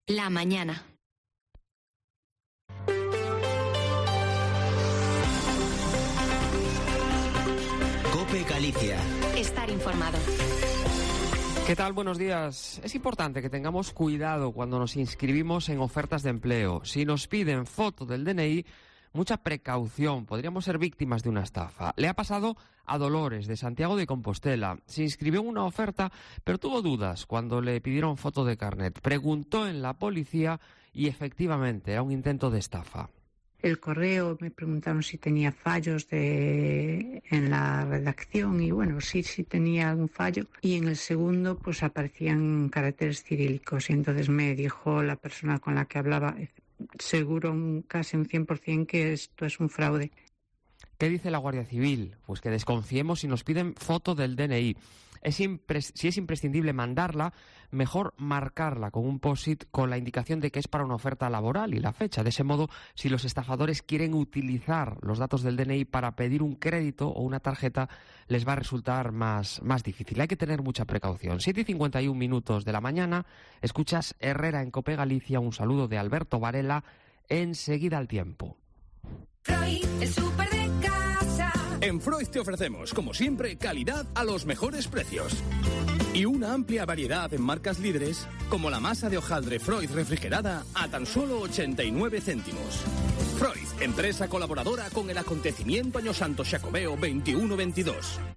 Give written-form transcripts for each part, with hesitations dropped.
La mañana. COPE Galicia. Estar informado. ¿Qué tal? Buenos días. Es importante que tengamos cuidado cuando nos inscribimos en ofertas de empleo. Si nos piden foto del DNI, mucha precaución. Podríamos ser víctimas de una estafa. Le ha pasado a Dolores, de Santiago de Compostela. Se inscribió en una oferta, pero tuvo dudas cuando le pidieron foto de carnet. Preguntó en la policía y efectivamente era un intento de estafa. El correo me preguntaron si tenía fallos en la redacción y bueno, sí tenía algún fallo. Y en el segundo pues aparecían caracteres cirílicos y entonces me dijo la persona con la que hablaba, seguro casi un 100% que esto es un fraude. ¿Qué dice la Guardia Civil? Pues que desconfiemos si nos piden foto del DNI. Si es imprescindible mandarla, mejor marcarla con un post-it con la indicación de que es para una oferta laboral y la fecha. De ese modo, si los estafadores quieren utilizar los datos del DNI para pedir un crédito o una tarjeta, les va a resultar más difícil. Hay que tener mucha precaución. 7:51 de la mañana, escuchas Herrera en COPE Galicia. Un saludo de Alberto Varela. Enseguida al tiempo. Freud, el súper de casa. En Freud te ofrecemos, como siempre, calidad a los mejores precios. Y una amplia variedad en marcas líderes, como la masa de hojaldre Freud refrigerada a tan solo 89 céntimos. Freud, empresa colaboradora con el acontecimiento Año Santo Xacobeo 21-22.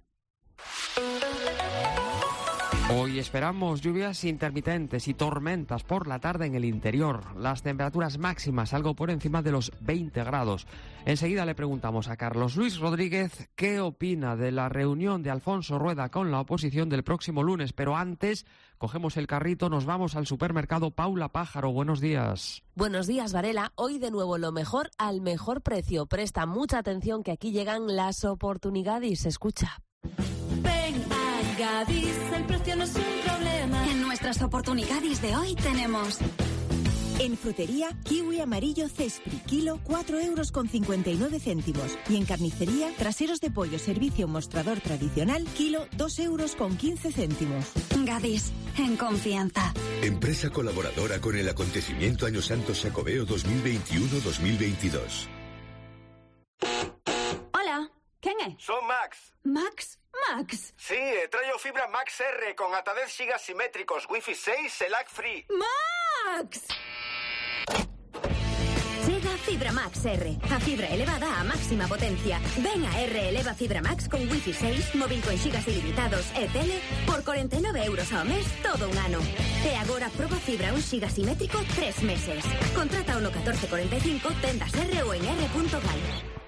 Hoy esperamos lluvias intermitentes y tormentas por la tarde en el interior. Las temperaturas máximas algo por encima de los 20 grados. Enseguida le preguntamos a Carlos Luis Rodríguez qué opina de la reunión de Alfonso Rueda con la oposición del próximo lunes. Pero antes, cogemos el carrito, nos vamos al supermercado Paula Pájaro. Buenos días. Buenos días, Varela. Hoy de nuevo lo mejor al mejor precio. Presta mucha atención que aquí llegan las oportunidades. Escucha. Ven a Gadis, el precio no es un problema. En nuestras oportunidades de hoy tenemos... En frutería, kiwi amarillo Cespri, kilo 4,59 €. Y en carnicería, traseros de pollo servicio mostrador tradicional, kilo 2,15 €. Gadis, en confianza. Empresa colaboradora con el acontecimiento Año Santo Xacobeo 2021-2022. Hola, ¿quién es? Son Max. Max? Sí, traio fibra Max R con ata 10 gigas simétricos, Wi-Fi 6 e lag free. ¡Max! Llega Fibra Max R, a fibra elevada a máxima potencia. Ven a R Eleva Fibra Max con Wi-Fi 6, móvil con gigas ilimitados e tele por 49 € ao mes todo un ano. E agora proba fibra 1 giga simétrico 3 meses. Contrata 1,1445, tendas R ou en r.gal.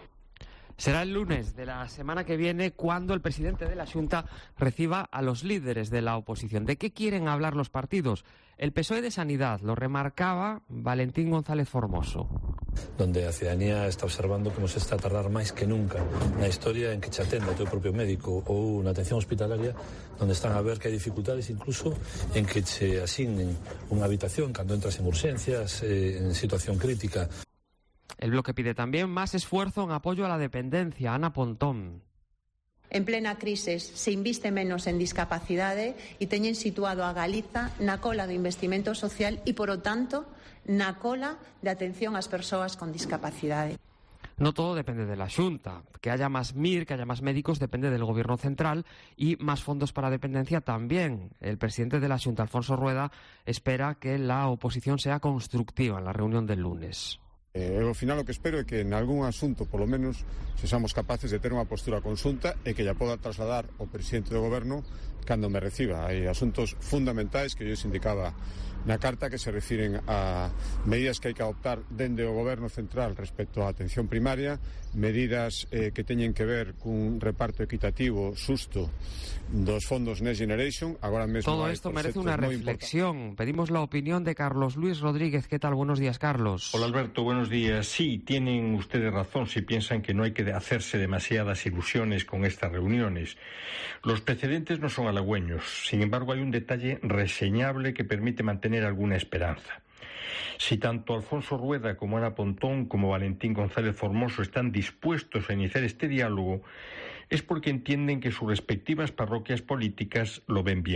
Será el lunes de la semana que viene cuando el presidente de la Xunta reciba a los líderes de la oposición. ¿De qué quieren hablar los partidos? El PSOE de Sanidad lo remarcaba Valentín González Formoso. Donde a cidadanía está observando como se está a tardar máis que nunca na historia en que te atenda o teu propio médico ou na atención hospitalaria, donde están a ver que hai dificultades incluso en que te asignen unha habitación cando entras en urgencias, en situación crítica. El bloque pide también más esfuerzo en apoyo a la dependencia. Ana Pontón. En plena crisis se inviste menos en discapacidade e teñen situado a Galiza na cola do investimento social e, polo tanto, na cola de atención ás persoas con discapacidade. No todo depende de la Xunta. Que haya más MIR, que haya más médicos, depende del Gobierno central y más fondos para dependencia también. El presidente de la Xunta, Alfonso Rueda, espera que la oposición sea constructiva en la reunión del lunes. Ao final o que espero é que en algún asunto, polo menos, sexamos capaces de ter unha postura conxunta e que lla poda trasladar o presidente do goberno cando me reciba. Hai asuntos fundamentais que eu indicaba na carta que se refiren a medidas que hai que adoptar dende o goberno central respecto á atención primaria, medidas que teñen que ver cun reparto equitativo xusto dos fondos Next Generation. Agora mesmo todo esto merece una reflexión. Pedimos la opinión de Carlos Luis Rodríguez. ¿Qué tal? Buenos días, Carlos. Hola, Alberto. Buenos días. Sí, tienen ustedes razón si piensan que no hay que hacerse demasiadas ilusiones con estas reuniones. Los precedentes no son halagüeños. Sin embargo, hay un detalle reseñable que permite mantener alguna esperanza. Si tanto Alfonso Rueda como Ana Pontón como Valentín González Formoso están dispuestos a iniciar este diálogo, es porque entienden que sus respectivas parroquias políticas lo ven bien.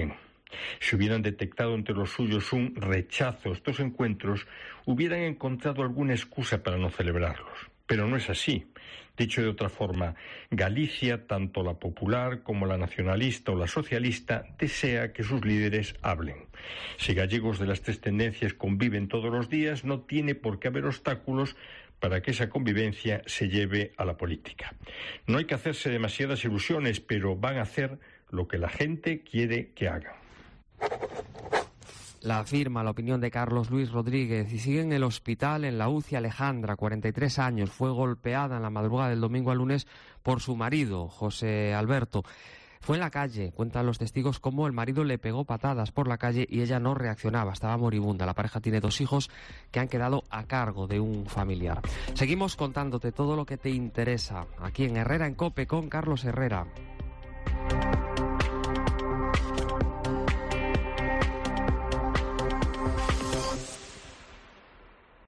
Si hubieran detectado entre los suyos un rechazo a estos encuentros, hubieran encontrado alguna excusa para no celebrarlos. Pero no es así. Dicho de otra forma, Galicia, tanto la popular como la nacionalista o la socialista, desea que sus líderes hablen. Si gallegos de las tres tendencias conviven todos los días, no tiene por qué haber obstáculos para que esa convivencia se lleve a la política. No hay que hacerse demasiadas ilusiones, pero van a hacer lo que la gente quiere que hagan. La firma la opinión de Carlos Luis Rodríguez y sigue en el hospital en la UCI Alejandra, 43 años. Fue golpeada en la madrugada del domingo al lunes por su marido, José Alberto. Fue en la calle, cuentan los testigos, cómo el marido le pegó patadas por la calle y ella no reaccionaba, estaba moribunda. La pareja tiene 2 hijos que han quedado a cargo de un familiar. Seguimos contándote todo lo que te interesa aquí en Herrera en COPE con Carlos Herrera.